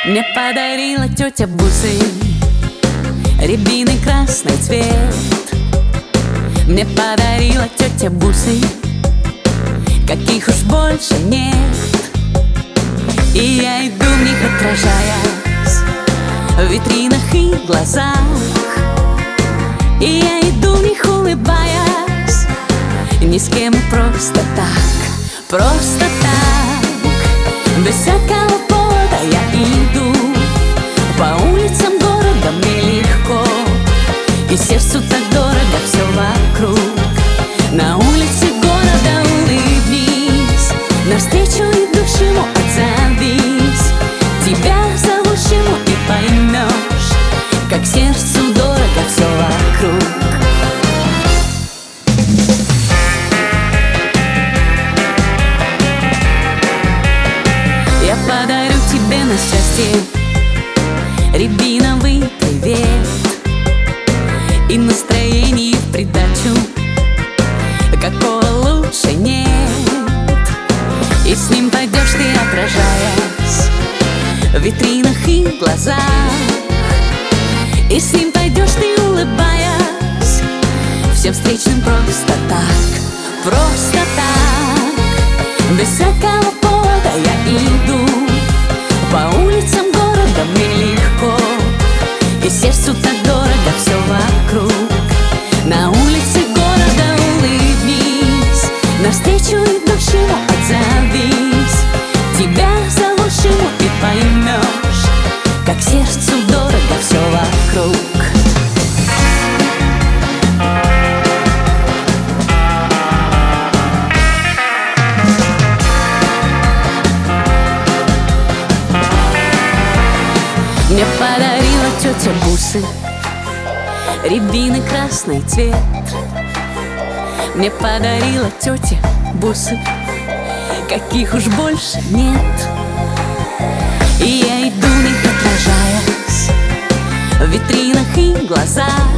Мне подарила тетя бусы, рябиный красный цвет. Мне подарила тетя бусы, каких уж больше нет. И я иду в них, отражаясь в витринах и глазах. И я иду в них, улыбаясь, ни с кем, просто так, просто так. Без всякого повода я иду по улицам города, мне легко, и сердцу так дорого все вокруг. На улице города улыбнись, навстречу идущему отзовись, тебя зовущему, и поймешь, как сердцу дорого все вокруг. Я подарю тебе на счастье рябиновый привет, и настроение в придачу, какого лучше нет. И с ним пойдешь ты, отражаясь в витринах и глазах. И с ним пойдешь ты, улыбаясь, всем встречным просто так, просто так. Без всякого повода я иду по улицам города, мне легко, и сердцу так дорого все вокруг. На улице города улыбнись, навстречу идущему отзовись, тебя зовущему, и поймешь, как сердцу дорого все вокруг. Мне подарила тетя бусы, рябиный красный цвет. Мне подарила тетя бусы, каких уж больше нет. И я иду в них, отражаясь в витринах и глазах.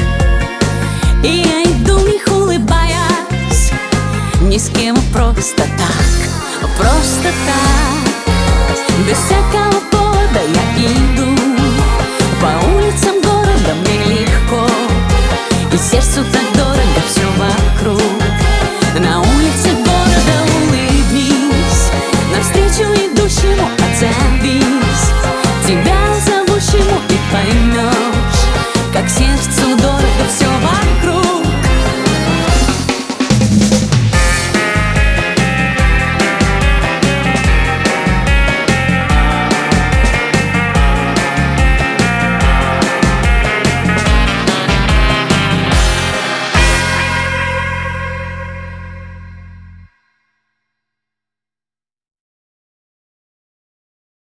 И я иду в них, улыбаясь, ни с кем, просто так, просто так. Без всякого повода я иду по улицам города, мне легко, и сердцу так дорого все вокруг.